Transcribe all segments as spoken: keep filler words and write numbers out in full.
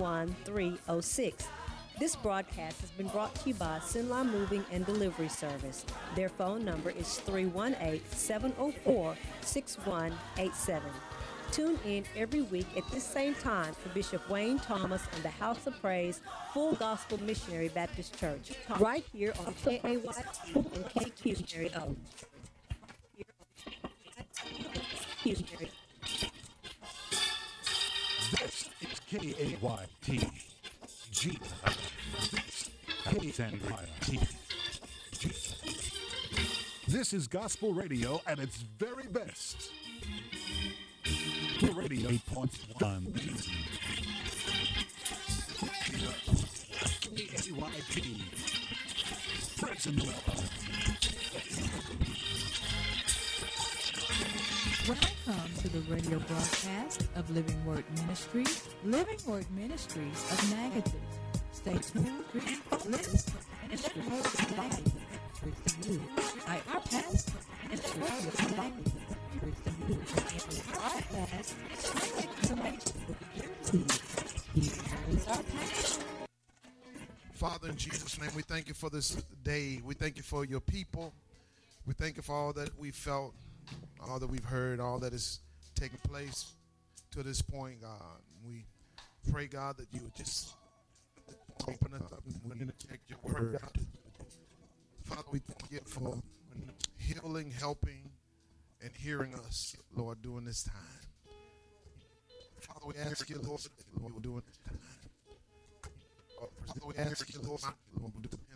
one three oh six. This broadcast has been brought to you by Sinline Moving and Delivery Service. Their phone number is three one eight, seven oh four, six one eight seven. Tune in every week at this same time for Bishop Wayne Thomas and the House of Praise Full Gospel Missionary Baptist Church, right here on K A Y T and K Q O. This is K A Y T. G. K A Y T. G. This is gospel radio at its very best. Radio eight point one. K A Y T. Present. Welcome to the radio broadcast of Living Word Ministries, Living Word Ministries of Magadan. Stay tuned for Living Ministries of Magadan with you. I our pastor, Ministry of Magadan with you. Our pastor, information with you. He is our pastor. Father, in Jesus' name, we thank you for this day. We thank you for your people. We thank you for all that we felt, all that we've heard, all that is taking place to this point, God. We pray, God, that you would just open us up and we're going to check your word. Father, we thank you for healing, helping, and hearing us, Lord, during this time. Father, we ask you, Lord, that you will do it this time. Father, we ask you, Lord, Lord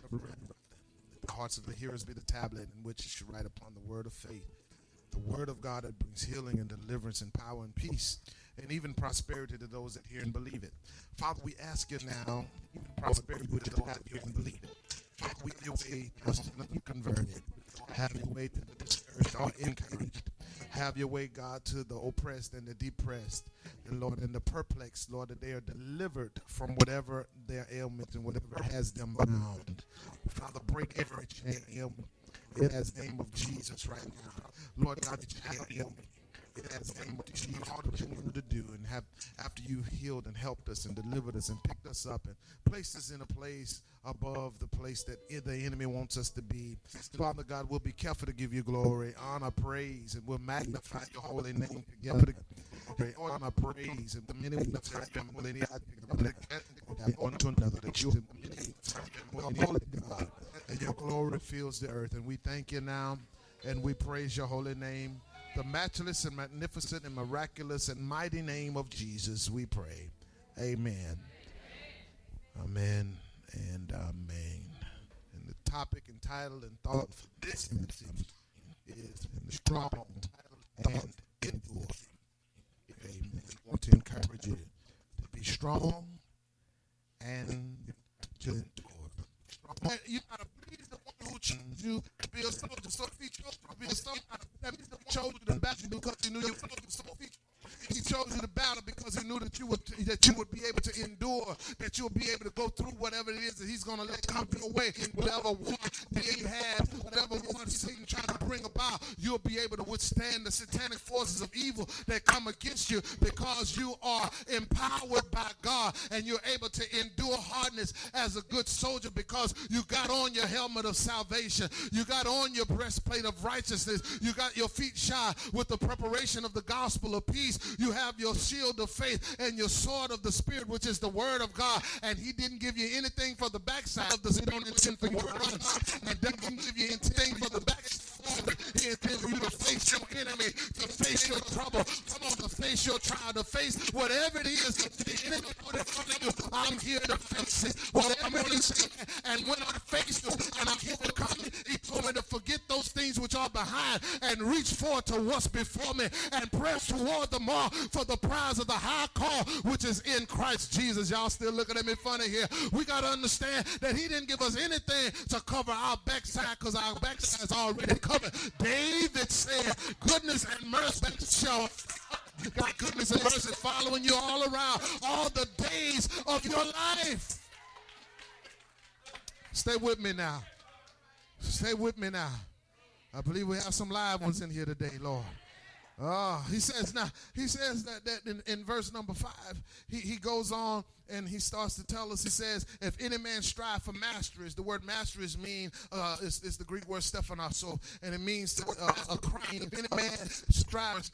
the hearts of the hearers be the tablet in which you should write upon the word of faith. The word of God that brings healing and deliverance and power and peace and even prosperity to those that hear and believe it. Father, we ask you now, even prosperity to those that hear and believe it. Father, we have your way to converted. Have your way to the discouraged or encouraged. Have your way, God, to the oppressed and the depressed. And Lord, and the perplexed, Lord, that they are delivered from whatever their ailment and whatever has them bound. Father, break every chain ailment. It has the name of Jesus right now. Lord God, that you have healed me. It has the name of Jesus. All that you wanted to do, and have after you healed and helped us and delivered us and picked us up and placed us in a place above the place that the enemy wants us to be. Father God, we'll be careful to give you glory, honor, praise, and we'll magnify your holy name together. Honor, praise, and the many magnify your holy name one to another. That you holy God, and your glory fills the earth. And we thank you now. And we praise your holy name, the matchless and magnificent and miraculous and mighty name of Jesus, we pray. Amen. Amen and amen. And the topic and title and thought for this message is strong and endure. Amen. I want to encourage you to be strong and to endure. You gotta please the one who chose you to be a soldier. So if he chose you to be a soldier, that means the one chose you to battle because he knew you were a soldier. He chose you to battle because he knew that you would that you would be able to endure, that you would be able to go through whatever it is that he's going to let come your way, whatever war that you have, whatever war Satan trying to bring about, you'll be able to withstand the satanic forces of evil that come against you because you are empowered by God and you're able to endure hardness as a good soldier because you got on your helmet of salvation, you got on your breastplate of righteousness, you got your feet shod with the preparation of the gospel of peace. You have your shield of faith and your sword of the Spirit, which is the word of God. And he didn't give you anything for the backside of the stone and for your run. And didn't give you anything for the backside. He intended you to face your enemy, to face your trouble, come on, to face your trial, to face whatever it is the enemy put in front of you. I'm here to face it. Whatever it is, and when I face you and I'm here to come, he told me to forget those things which are behind and reach forward to what's before me and press toward the mark for the prize of the high call which is in Christ Jesus. Y'all still looking at me funny here. We got to understand that he didn't give us anything to cover our backside because our backside is already covered. David said, goodness and mercy shall God, goodness and mercy following you all around all the days of your life. Stay with me now. Stay with me now. I believe we have some live ones in here today, Lord. Oh, he says now, he says that, that in, in verse number five, he, he goes on and he starts to tell us, he says, if any man strive for masteries, the word masteries mean, uh, is, is the Greek word stephanasso, and it means to, uh, a crime. If any man strives,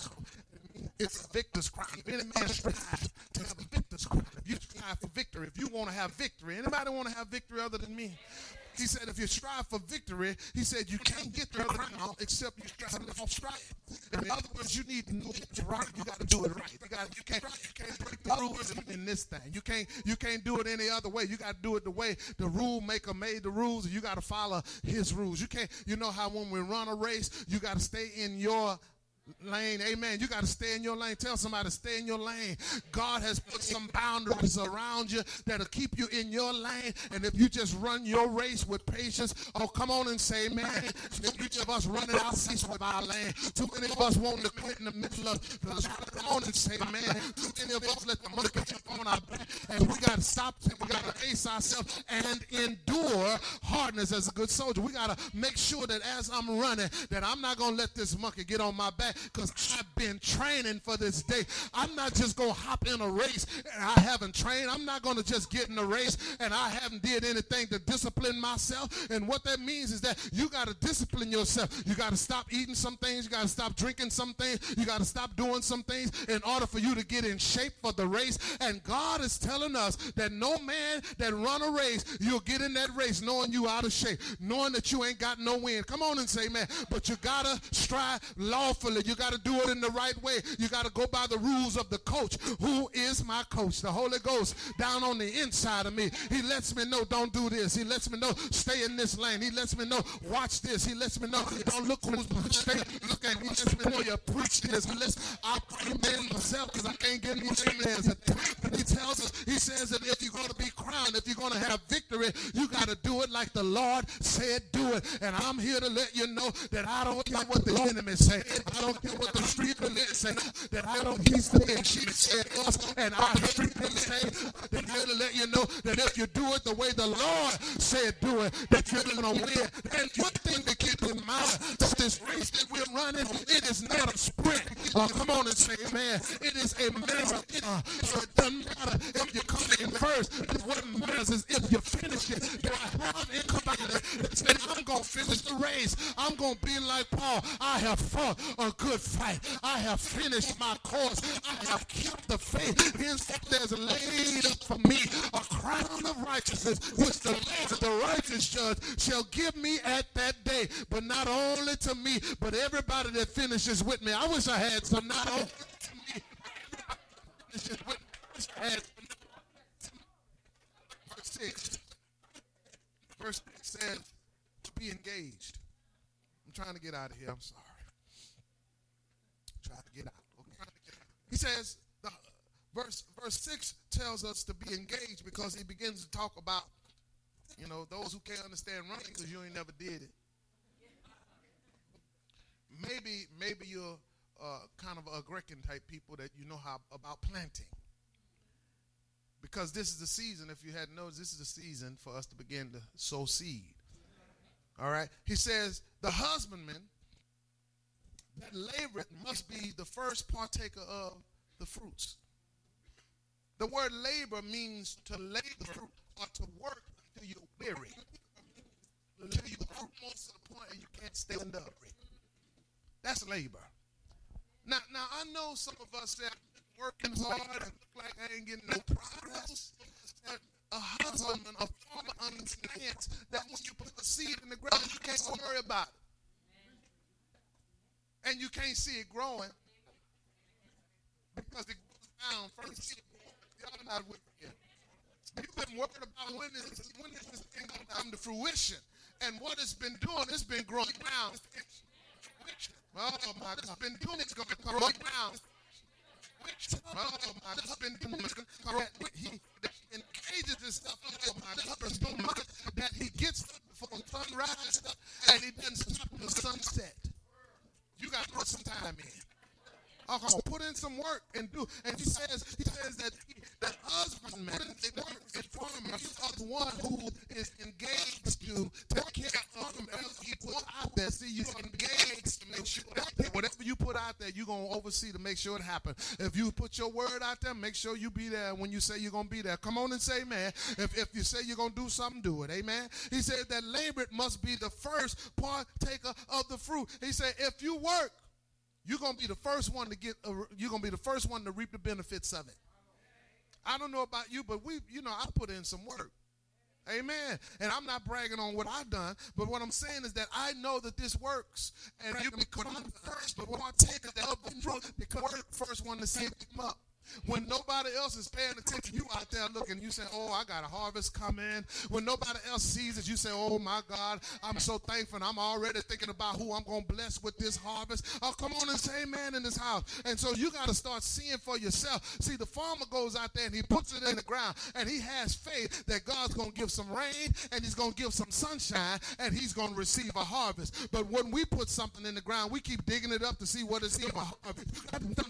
it's a victor's crime. If any man strives to have a victor's crime, if you strive for victory, if you want to have victory, anybody want to have victory other than me? He said, if you strive for victory, he said, you can't get the crown except you strive to strive. In other words, you need to know what's right. You got to do it right. You got you can't you can't break the rules in, in this thing. You can't you can't do it any other way. You got to do it the way the rule maker made the rules, and you got to follow his rules. You can't. You know how when we run a race, you got to stay in your lane. Amen. You got to stay in your lane. Tell somebody, stay in your lane. God has put some boundaries around you that'll keep you in your lane. And if you just run your race with patience, oh, come on and say, man, each of us running our race with our lane. Too many of us wanting to quit in the middle of the come on and say, man, too many of us let the money catch up on our back. And we got to stop. We got to face ourselves and endure hardness as a good soldier. We got to make sure that as I'm running, that I'm not going to let this monkey get on my back, because I've been training for this day. I'm not just going to hop in a race and I haven't trained. I'm not going to just get in a race and I haven't did anything to discipline myself. And what that means is that you got to discipline yourself. You got to stop eating some things. You got to stop drinking some things. You got to stop doing some things in order for you to get in shape for the race. And God is telling us that no man that run a race, you'll get in that race knowing you out of shape, knowing that you ain't got no wind. Come on and say, man, but you got to strive lawfully. You got to do it in the right way. You got to go by the rules of the coach. Who is my coach? The Holy Ghost down on the inside of me. He lets me know, don't do this. He lets me know, stay in this lane. He lets me know, watch this. He lets me know, don't look who's stay. Look at me. He lets me know, you preach this. Unless I amen myself, because I can't get any amens. He tells us, he says that if you're going to be crowned, if you're going to have victory, you got to do it like the Lord said do it. And I'm here to let you know that I don't care what the enemy say. I don't care what the street police say, that I don't keep saying she said us, and I street police say that I'm here to let you know that if you do it the way the Lord said do it, that you're going to win. And one thing to keep in mind, that this race that we're running, it is not a sprint. Uh, come on and say, man, it is a marathon. Uh, so it doesn't matter if you come in first. What matters is if you finish it. Do I have anybody that said, I'm going to finish the race. I'm going to be like Paul. I have fought a good fight. I have finished my course. I have kept the faith. Henceforth there's laid up for me a crown of righteousness, which the Lord, the righteous judge, shall give me at that day. But not only to me, but everybody that finishes with me. I wish I had some, not only to me, everybody that finishes with me. I wish I had verse six. Verse six says to be engaged. I'm trying to get out of here. I'm sorry. Try to get out. Okay. He says, the, verse verse six tells us to be engaged because he begins to talk about, you know, those who can't understand running because you ain't never did it. Maybe maybe you're uh, kind of a Grecan type people that you know how about planting. Because this is the season, if you hadn't noticed, this is the season for us to begin to sow seed. All right. He says, the husbandman that laboreth must be the first partaker of the fruits. The word labor means to lay the fruit or to work until you're weary. Until you almost to the point and you can't stand up. That's labor. Now, now I know some of us that are working hard and look like I ain't getting no progress. But a husbandman, a farmer understands that when you put the seed in the ground, you can't worry about it. And you can't see it growing because it goes down first. Y'all not with me. You've been worried about when is, when is this thing going to come to fruition. And what it's been doing, it's been growing down. Oh my God, it's been doing it's going to come right down. Oh my God, it's been doing it's going to come right down. He engages this stuff. Oh my God, it's so much that he gets before the sunrise and he doesn't stop until the sunset. You got to put some time in. Uh, put in some work and do. And he says, he says that he, the husbandman, they work and farmer, he's the one who is engaged to take care of them else he put out there. See, you're engaged to make sure that whatever you put out there, you oversee to make sure it happens. If you put your word out there, make sure you be there when you say you're going to be there. Come on and say amen. If, if you say you're going to do something, do it. Amen. He said that labor must be the first partaker of the fruit. He said if you work, you're going to be the first one to get, a, you're going to be the first one to reap the benefits of it. I don't know about you, but we, you know, I put in some work. Amen. And I'm not bragging on what I've done, but what I'm saying is that I know that this works. And you become the first, but what I take is that up front, because we're the first one to see it come up. When nobody else is paying attention, you out there looking, you say, oh, I got a harvest coming. When nobody else sees it, you say, oh, my God, I'm so thankful. I'm already thinking about who I'm going to bless with this harvest. Oh, come on and say amen in this house. And so you got to start seeing for yourself. See, the farmer goes out there and he puts it in the ground, and he has faith that God's going to give some rain, and he's going to give some sunshine, and he's going to receive a harvest. But when we put something in the ground, we keep digging it up to see what it's in a harvest.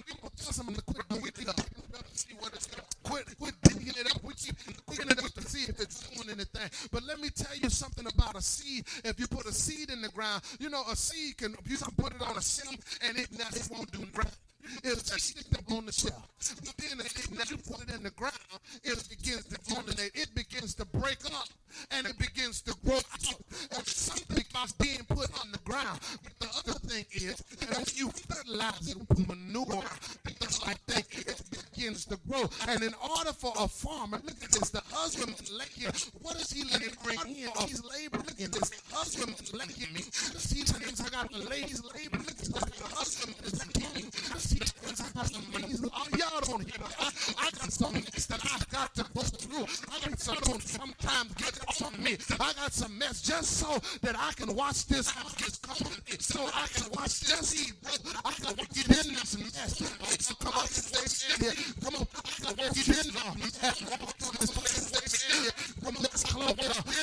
See what it's quit, quit digging it up. We keep digging it up to see if it's doing anything. But let me tell you something about a seed. If you put a seed in the ground, you know, a seed can, you can put it on a seed and it, it won't do nothing. It's a stick up on the shelf. But then as you put it in the ground, it begins to germinate. It begins to break up, and it begins to grow out. And something about being put on the ground. But the other thing is, that you fertilize it with manure, just like that, it begins to grow. And in order for a farmer, look at this, the husband laying, what is he laying bring in? Oh, he's laboring in this. Husband laying me. See, I got the ladies laboring. The husband is laying. Oh, y'all don't hear me. I, I got some mess that I got to go through. I got some don't sometimes get on me. I got some mess just so that I can watch this house get coming. So I can watch this eat. I can get in this mess. So come on, stay here. Come on, I can get in this mess. Come on, let's close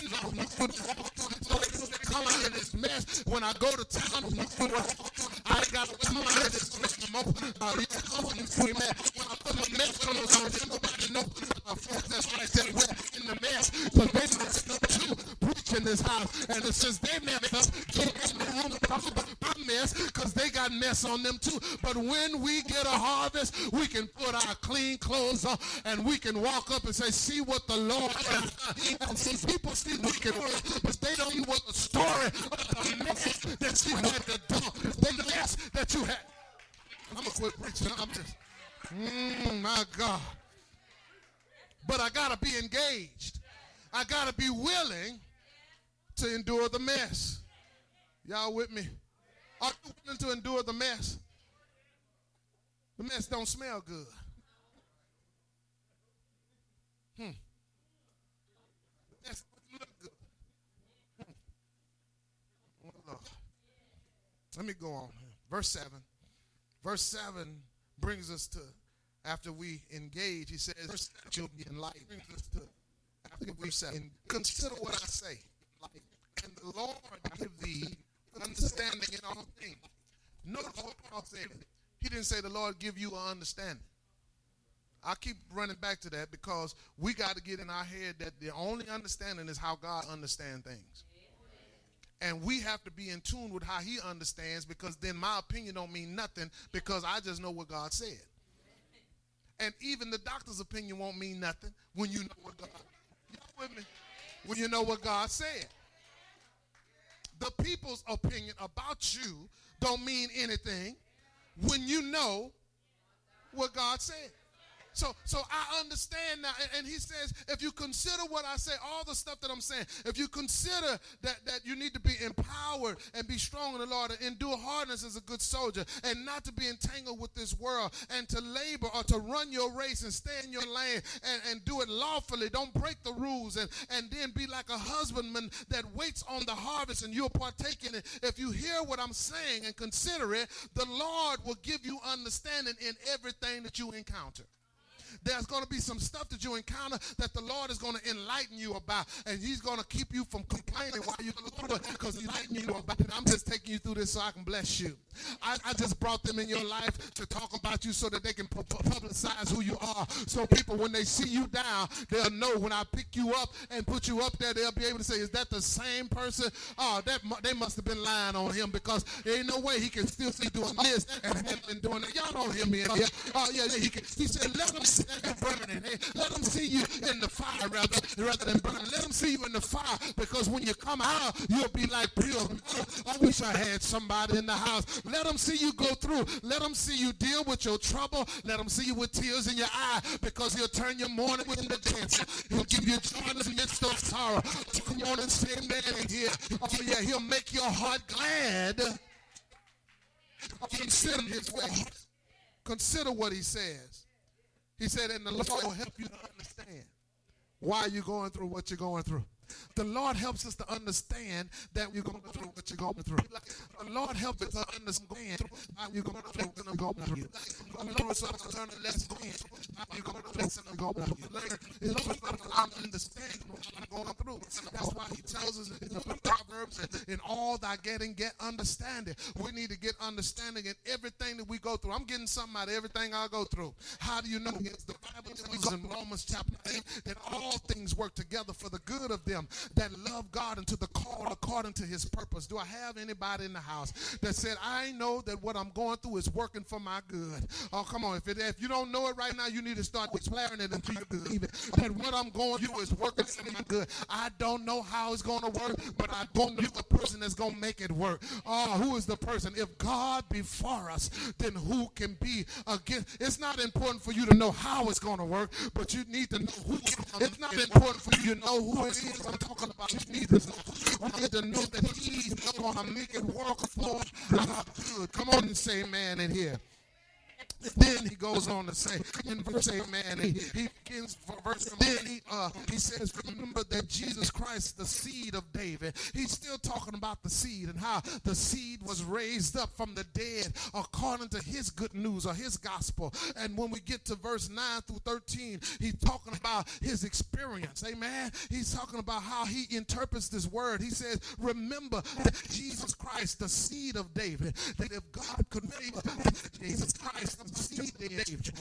it. Come on in this mess. When I go to town, I got to come out of this mess. When I put my mess on those, nobody knows. That's why I said we're in the mess. Because they messed up too, preaching this house. And it says they messed up, can't get in the room to talk about my mess, because they got mess on them too. But when we get a harvest, we can put our clean clothes on and we can walk up and say, see what the Lord has. And some people see we can work, but they don't know what the story of the mess that you had to do. The mess that you had. I'm going to quit preaching. I'm just, mm, my God. But I got to be engaged. I got to be willing to endure the mess. Y'all with me? Are you willing to endure the mess? The mess don't smell good. Hmm. The mess doesn't look good. Hmm. Oh, Lord. Let me go on. Verse seven. Verse seven brings us to, after we engage, he says, verse seven, you'll be enlightened. Brings us to, after verse seven, consider what I say. And the Lord give thee understanding in all things. Notice what Paul said. He didn't say the Lord give you an understanding. I keep running back to that because we got to get in our head that the only understanding is how God understands things. And we have to be in tune with how he understands, because then my opinion don't mean nothing, because I just know what God said. And even the doctor's opinion won't mean nothing when you know what God, you know with me? When you know what God said. The people's opinion about you don't mean anything when you know what God said. So so I understand now, and, and he says, if you consider what I say, all the stuff that I'm saying, if you consider that, that you need to be empowered and be strong in the Lord and endure hardness as a good soldier, and not to be entangled with this world, and to labor or to run your race and stay in your lane and, and do it lawfully. Don't break the rules, and, and then be like a husbandman that waits on the harvest and you'll partake in it. If you hear what I'm saying and consider it, the Lord will give you understanding in everything that you encounter. There's going to be some stuff that you encounter that the Lord is going to enlighten you about, and he's going to keep you from complaining while you're going through it because he's enlightening you about it. I'm just taking you through this so I can bless you. I, I just brought them in your life to talk about you so that they can pu- pu- publicize who you are. So people, when they see you down, they'll know when I pick you up and put you up there, they'll be able to say, is that the same person? Oh, that mu- they must have been lying on him because there ain't no way he can still see doing this and have been doing that. Y'all don't hear me in here. Oh, yeah, yeah, he, can, he said, let them see you burning. Hey, let them see you in the fire rather, rather than burning. Let them see you in the fire because when you come out, you'll be like pure. I wish I had somebody in the house. Let them see you go through. Let them see you deal with your trouble. Let them see you with tears in your eye because he'll turn your mourning into dancing. He'll give you joy in the midst of sorrow. Come on and say amen in here. Oh, yeah, he'll make your heart glad. Consider his way. Consider what he says. He said, and the Lord will help you to understand why you're going through what you're going through. The Lord helps us to understand that you're going through what you're going through. The Lord helps us to understand how you're going through what you're going through. The Lord helps us to learn a lesson how you're going through what you're going through. The Lord helps us to understand what you're going through. That's why he tells us in the Proverbs, in all thy getting, get understanding. We need to get understanding in everything that we go through. I'm getting something out of everything I go through. How do you know? It's the Bible tells us in Romans chapter eight that all things work together for the good of them that love God and to the call according to his purpose. Do I have anybody in the house that said, I know that what I'm going through is working for my good? Oh, come on. If, it, if you don't know it right now, you need to start declaring it into your good. Even that what I'm going through is working for my good. I don't know how it's going to work, but I don't know the person that's going to make it work. Oh, who is the person? If God be for us, then who can be against? It's not important for you to know how it's going to work, but you need to know who. It's not important for you to know who it is I'm talking about. You need to know, you need to know that he's going to make it work for our good. Come on and say amen in here. Then he goes on to say in verse amen, he, he begins for verse, then he, uh, he says, remember that Jesus Christ, the seed of David. He's still talking about the seed and how the seed was raised up from the dead according to his good news or his gospel. And when we get to verse nine through thirteen, he's talking about his experience. Amen. He's talking about how he interprets this word. He says, remember that Jesus Christ, the seed of David, that if God could raise Jesus Christ, seed David.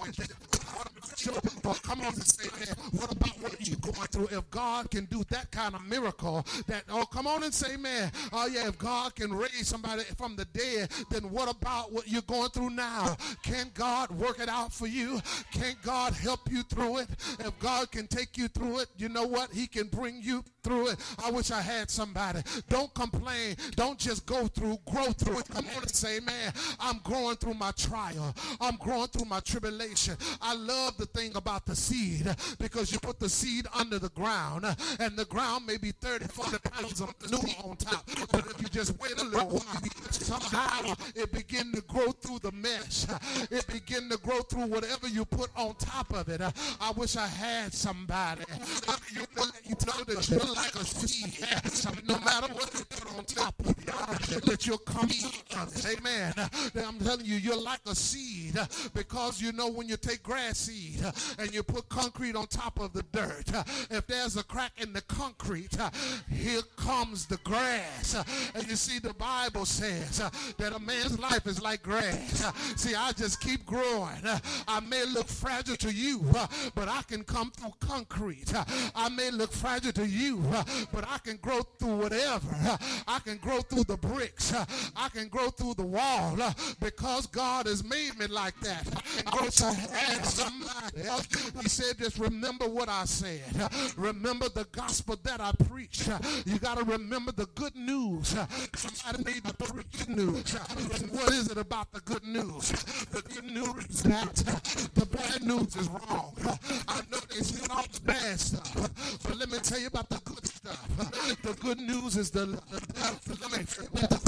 Oh, come on and say, man, what about what you're going through? If God can do that kind of miracle, that, oh, come on and say, man, oh, yeah, if God can raise somebody from the dead, then what about what you're going through now? Can God work it out for you? Can God help you through it? If God can take you through it, you know what? He can bring you through it. I wish I had somebody. Don't complain. Don't just go through, grow through it. Come on and say, man, I'm growing through my trial. I'm growing through my tribulation. I love the thing about the seed because you put the seed under the ground and the ground may be thirty, forty pounds of manure on top. But if you just wait a little while, somehow it begin to grow through the mesh. It begin to grow through whatever you put on top of it. I wish I had somebody. You know that you're like a seed. No matter what you put on top of it, that you'll come up. Amen. I'm telling you, you're like a seed because you know when you take grass seed and you put concrete on top of the dirt, if there's a crack in the concrete, here comes the grass. And you see, the Bible says that a man's life is like grass. See, I just keep growing. I may look fragile to you, but I can come through concrete. I may look fragile to you, but I can grow through whatever. I can grow through the bricks. I can grow through the wall because God has made me like that. I wish I had somebody else. He said, just remember what I said. Remember the gospel that I preached. You got to remember the good news. Somebody need to preach the news. What is it about the good news? The good news is that the bad news is wrong. I know they said all the bad stuff, but let me tell you about the good stuff. The good news is the, the, the let me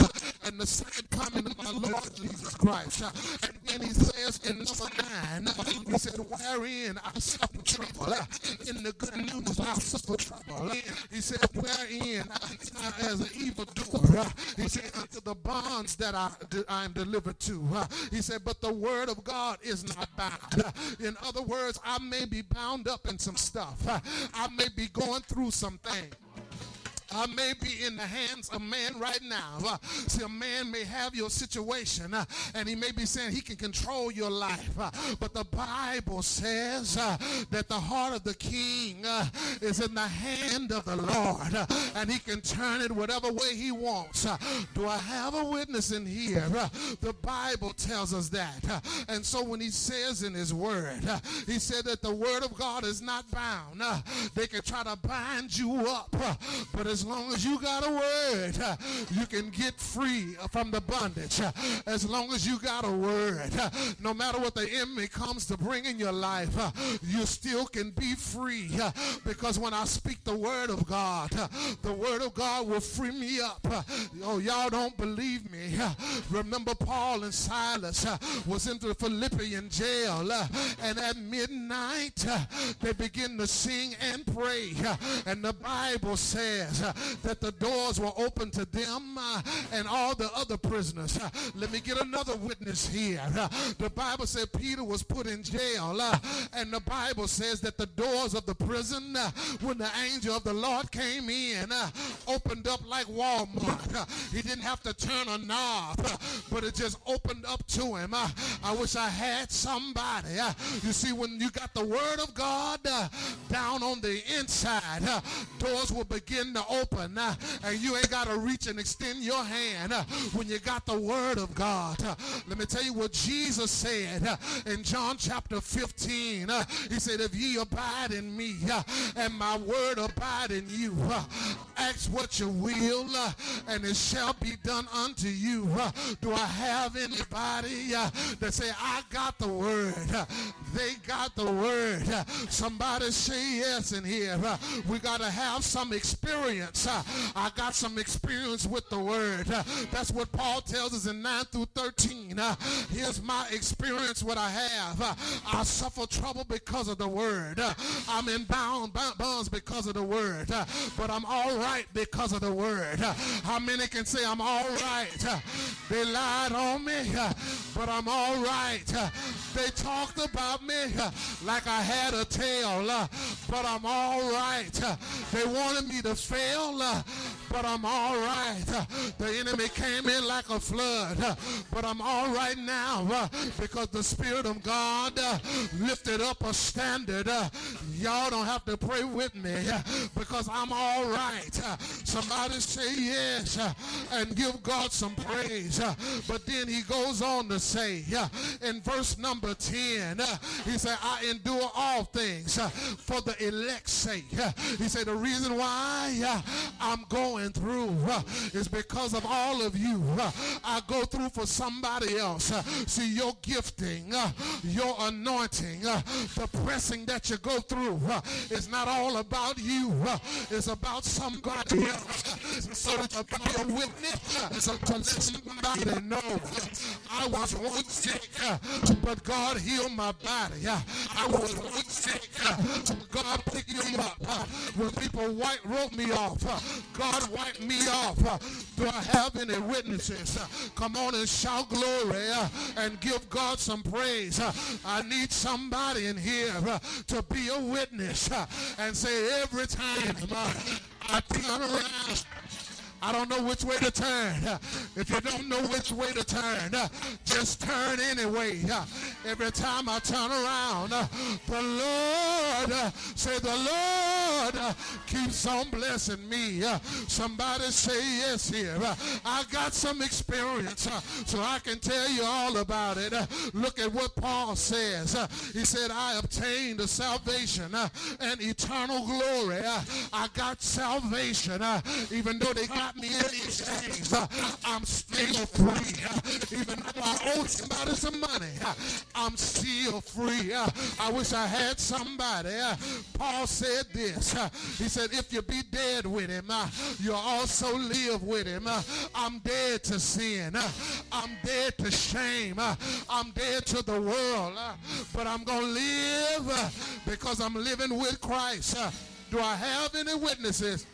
and the second coming of my Lord Jesus Christ. And then he says in number nine, he said, wherein I suffer trouble. In the good news, I suffer trouble. He said, wherein I, as an evildoer, he said, unto the bonds that I, I am delivered to. He said, but the word of God is not bound. In other words, I may be bound up in some stuff. I may be going through some things. I may be in the hands of man right now. Uh, see, a man may have your situation, uh, and he may be saying he can control your life. Uh, but the Bible says uh, that the heart of the king uh, is in the hand of the Lord, uh, and he can turn it whatever way he wants. Uh, do I have a witness in here? Uh, the Bible tells us that. Uh, and so when he says in his word, uh, he said that the word of God is not bound. Uh, they can try to bind you up, uh, but as As long as you got a word, uh, you can get free from the bondage. Uh, as long as you got a word, uh, no matter what the enemy comes to bring in your life, uh, you still can be free. Uh, because when I speak the word of God, uh, the word of God will free me up. Uh, oh, y'all don't believe me. Uh, remember Paul and Silas uh, was in the Philippian jail, uh, and at midnight uh, they begin to sing and pray. Uh, and the Bible says uh, that the doors were open to them uh, and all the other prisoners. Uh, let me get another witness here. Uh, the Bible said Peter was put in jail, uh, and the Bible says that the doors of the prison, uh, when the angel of the Lord came in, uh, opened up like Walmart. Uh, he didn't have to turn a knob, uh, but it just opened up to him. Uh, I wish I had somebody. Uh, you see, when you got the word of God uh, down on the inside, uh, doors will begin to open. Open, uh, and you ain't got to reach and extend your hand uh, when you got the word of God. Uh, let me tell you what Jesus said uh, in John chapter fifteen. Uh, he said, if ye abide in me uh, and my word abide in you, uh, ask what you will uh, and it shall be done unto you. Uh, do I have anybody uh, that say, I got the word? Uh, they got the word. Uh, somebody say yes in here. Uh, we got to have some experience. Uh, I got some experience with the word. Uh, that's what Paul tells us in nine through thirteen. Uh, here's my experience, what I have. Uh, I suffer trouble because of the word. Uh, I'm in bound, bound bonds because of the word. Uh, but I'm all right because of the word. Uh, how many can say I'm all right? Uh, they lied on me, uh, but I'm all right. Uh, they talked about me uh, like I had a tail, uh, but I'm all right. Uh, they wanted me to fail, Uh, but I'm all right. Uh, the enemy came in like a flood, uh, but I'm all right now uh, because the Spirit of God uh, lifted up a standard. Uh, y'all don't have to pray with me uh, because I'm all right. Uh, somebody say yes uh, and give God some praise. Uh, but then he goes on to say uh, in verse number ten, uh, he said, I endure all things uh, for the elect's sake. Uh, he said, the reason why uh, I'm going through uh, is because of all of you. Uh, I go through for somebody else. Uh, see, your gifting, uh, your anointing, uh, the pressing that you go through uh, is not all about you. Uh, it's about somebody else. Uh, so that you can be a witness. Uh, so to let somebody know uh, I was once sick, uh, but God healed my body. Uh, I was once sick, uh, God picked me up. Uh, when people white wrote me off, uh, God wiped me off. Uh, do I have any witnesses? Uh, come on and shout glory uh, and give God some praise. Uh, I need somebody in here uh, to be a witness uh, and say every time uh, I turn around, I don't know which way to turn. If you don't know which way to turn, just turn anyway. Every time I turn around, the Lord, say the Lord keeps on blessing me. Somebody say yes here. I got some experience, so I can tell you all about it. Look at what Paul says. He said, I obtained a salvation and eternal glory. I got salvation, even though they got me in these things. I'm I'm still free. Even though I owe somebody some money, I'm still free. I wish I had somebody. Paul said this. He said, if you be dead with him, you'll also live with him. I'm dead to sin. I'm dead to shame. I'm dead to the world. But I'm going to live because I'm living with Christ. Do I have any witnesses?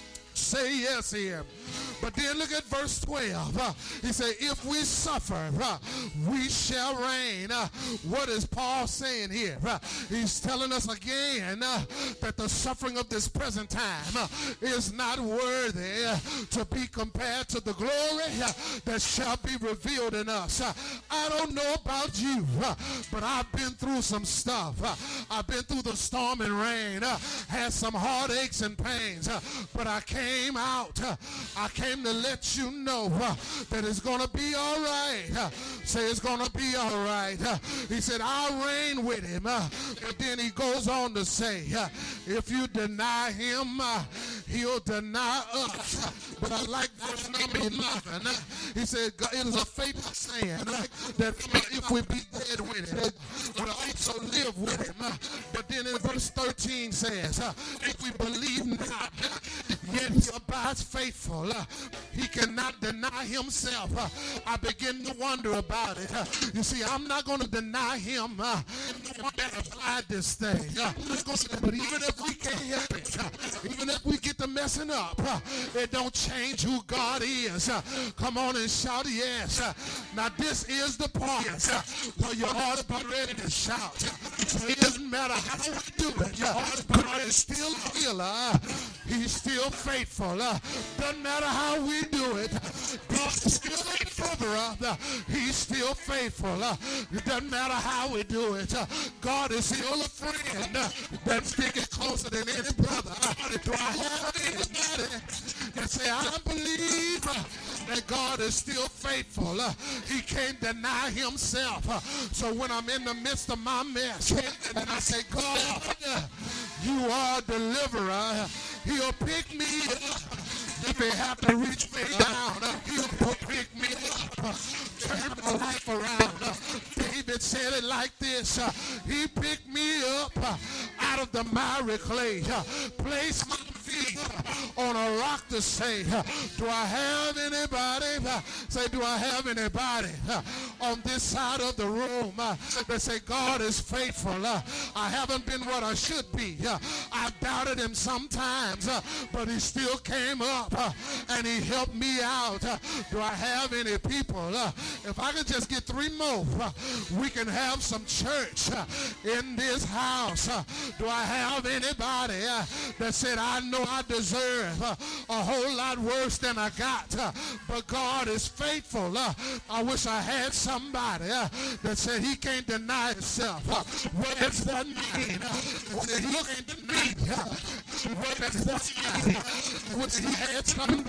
Say yes here. But then look at verse twelve. Uh, he said, if we suffer, uh, we shall reign. Uh, what is Paul saying here? Uh, he's telling us again uh, that the suffering of this present time uh, is not worthy uh, to be compared to the glory uh, that shall be revealed in us. Uh, I don't know about you, uh, but I've been through some stuff. Uh, I've been through the storm and rain, uh, had some heartaches and pains, uh, but I came out. Uh, I came to let you know uh, that it's going to be all right. Uh, say it's going to be all right. Uh, he said, I'll reign with him. Uh, and then he goes on to say, uh, if you deny him, uh, he'll deny us. But I like verse number eleven. Uh, he said, it is a faithful saying uh, that if we be dead with him, we'll also live with him. Uh, but then in verse thirteen says, uh, if we believe not, yet he abides faithful. Uh, he cannot deny himself. Uh, I begin to wonder about it. Uh, you see, I'm not going to deny him. Uh, that applied this thing. Uh, but even if we can't help it, uh, even if we get to messing up, uh, it don't change who God is. Uh, come on and shout yes. Uh, now this is the part uh, where you ought to be ready to shout. So it doesn't matter how we do it. Uh, God is still a healer. Uh, he's still faithful. Uh, doesn't matter how we do it. God is still faithful. Uh, he's still faithful. Uh, it doesn't matter how we do it. Uh, God is still a friend uh, that's sticking closer than any brother. Uh, do I have anybody that say, I believe uh, that God is still faithful? Uh, he can't deny himself. Uh, so when I'm in the midst of my mess and I say, God, uh, you are a deliverer, he'll pick me up. If he have to reach me down, uh, he'll pick me up, uh, turn my life around. Uh, David said it like this. Uh, he picked me up uh, out of the miry clay, uh, placed my feet uh, on a rock to say, uh, do I have anybody? Uh, say, do I have anybody uh, on this side of the room uh, that say, God is faithful? Uh, I haven't been what I should be. Uh, I've doubted him sometimes, uh, but he still came up. Uh, and he helped me out. Uh, do I have any people? Uh, if I could just get three more, uh, we can have some church uh, in this house. Uh, do I have anybody uh, that said, I know I deserve uh, a whole lot worse than I got, uh, but God is faithful. Uh, I wish I had somebody uh, that said he can't deny himself. Uh, what does that mean? Uh, when he looked at me, uh, what does that mean? Uh, when he had somebody.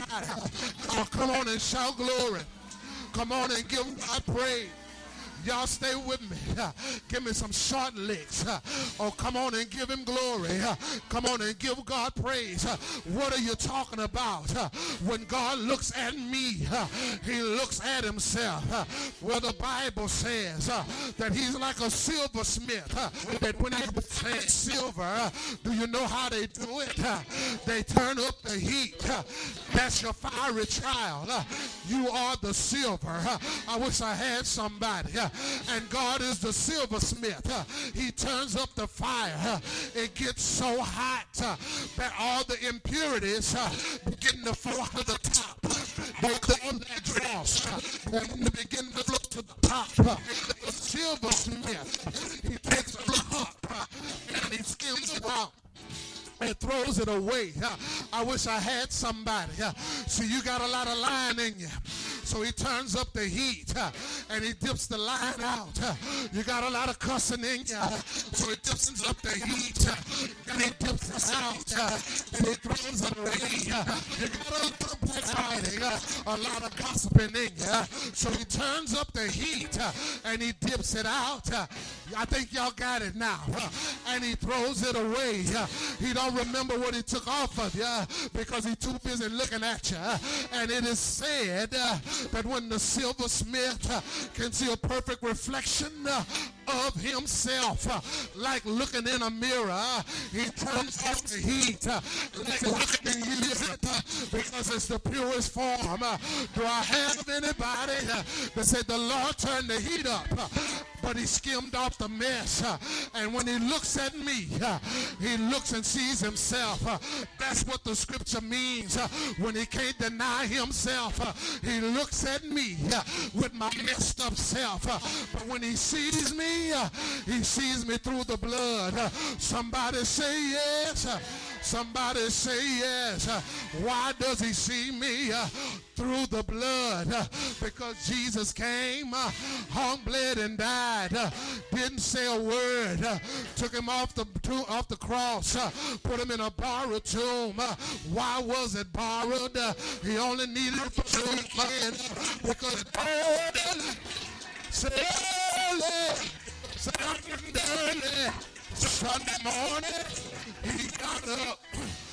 Oh, come on and shout glory. Come on and give God praise. Y'all stay with me. Uh, give me some short licks. Uh, oh, come on and give him glory. Uh, come on and give God praise. Uh, what are you talking about? Uh, when God looks at me, uh, he looks at himself. Uh, well, the Bible says uh, that he's like a silversmith. Uh, that when they say silver, uh, do you know how they do it? Uh, they turn up the heat. Uh, that's your fiery trial. Uh, you are the silver. Uh, I wish I had somebody. Uh, and God is the silversmith. Uh, he turns up the fire. Uh, it gets so hot uh, that all the impurities uh, begin to fall to the top. They call that dross. Uh, and they begin to look to the top. Uh, the silversmith, he takes a look up uh, and he skims it out and throws it away. Uh, I wish I had somebody. Uh, so you got a lot of line in you. So he turns up the heat uh, and he dips the line out. Uh, you got a lot of cussing in you. Uh, so he dips up the heat uh, and he dips it out uh, and he throws it away. Uh, you got a lot of backbiting, uh, a lot of gossiping in you. Uh, so he turns up the heat uh, and he dips it out. Uh, I think y'all got it now. And he throws it away. He don't remember what he took off of you because he's too busy looking at you. And it is said that when the silversmith can see a perfect reflection of himself, like looking in a mirror, he turns off the heat, like looking in you, because it's the purest form. Do I have anybody that said the Lord turned the heat up, but he skimmed off the mess? And when he looks at me, he looks and sees himself. That's what the scripture means. When he can't deny himself, he looks at me with my messed up self. But when he sees me, he sees me through the blood. Somebody say yes. Somebody say yes. Why does he see me? Through the blood. Because Jesus came, hung, bled, and died. Didn't say a word. Took him off the off the cross. Put him in a borrowed tomb. Why was it borrowed? He only needed it for two months. Because it borrowed. Sunday morning, he got up.